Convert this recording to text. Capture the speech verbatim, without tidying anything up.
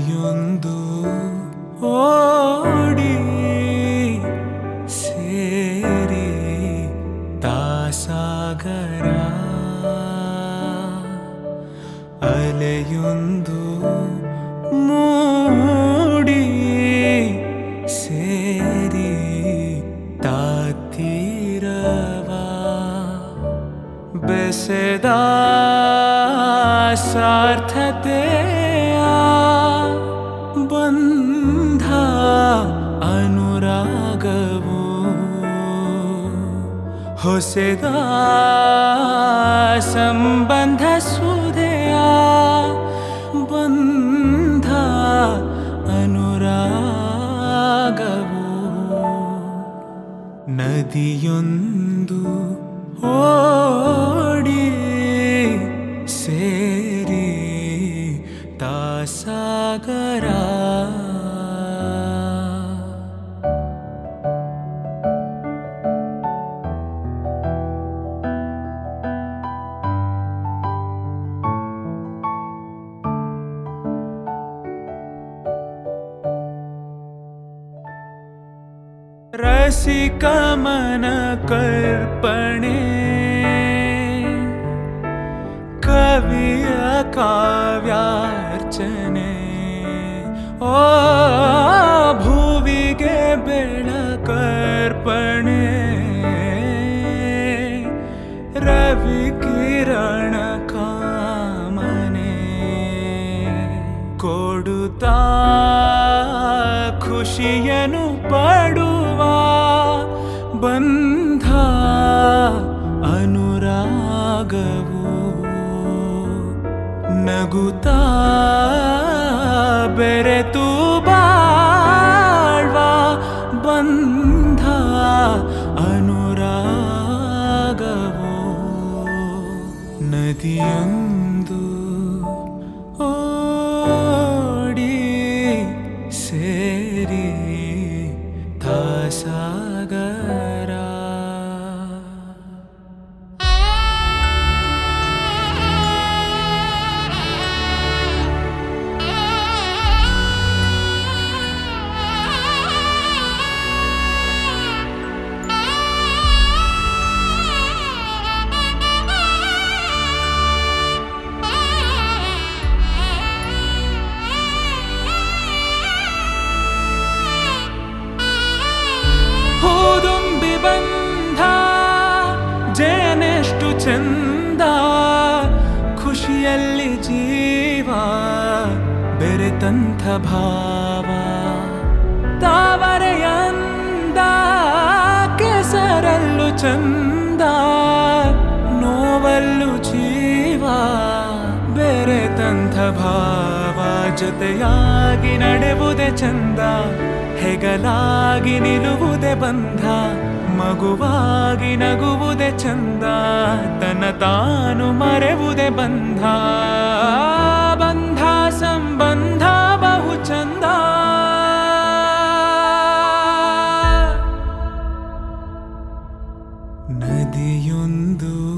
ನದಿಯೊಂದು ಓಡಿ ಸೇರಿ ತಾಸಾಗರ ಅಲೆಯೊಂದು ಮೂಡಿ ಸೇರಿ ತಾತೀರವ ಬೆಸೆದ ಸಾರ್ಥತೆಯ ಬಂಧ ಅನುರಾಗವು ಹೊಸದ ಸಂಬಂಧ ಸುಧೆಯ ಬಂಧ ಅನುರಾಗವು ನದಿಯೊಂದು ಓಡಿ ಸೇರಿ ತಾಸಾಗರ ರಸಿಕ ಮನ ಕರ್ಪಣೆ ಕವಿಯ ಕಾವ್ಯಾರ್ಚನೆ ಓ ಭುವಿಗೆ ಬೆಳಕರ್ಪಣೆ ರವಿ ಕಿರಣ ಕಾಮನೆ ಕೊಡುತ್ತಾ ಖುಷಿಯನು ಪಡುವ ಬಂಧ ಅನುರಾಗವು ನಗುತ್ತಾ ಬೆರೆತು ಬಾಳ್ವ ಬಂಧ ಅನುರಾಗವು ನದಿಯೊಂದು ಓಡಿ ಸೇರಿ ತಾಸಾಗರ ಜೇನೆಷ್ಟು ಚಂದ ಖುಷಿಯಲ್ಲಿ ಜೀವ ಬೆರೆತಂಥ ಭಾವ ತಾವರೆಯಂದ ಕೆಸರಲ್ಲೂ ಚಂದ ನೋವಲ್ಲೂ ಜೀವ ಬೆರೆತಂಥ ಭಾವ ಜೊತೆಯಾಗಿ ನಡೆವುದೇ ಚಂದ ಹೆಗಲಾಗಿ ನಿಲ್ಲುವುದೇ ಬಂಧ ಮಗುವಾಗಿ ನಗುವುದೇ ಚಂದ ತನ್ನ ತಾನು ಮರೆವುದೇ ಬಂಧ ಬಂಧ ಸಂಬಂಧ ಬಹು ಚಂದ ನದಿಯೊಂದು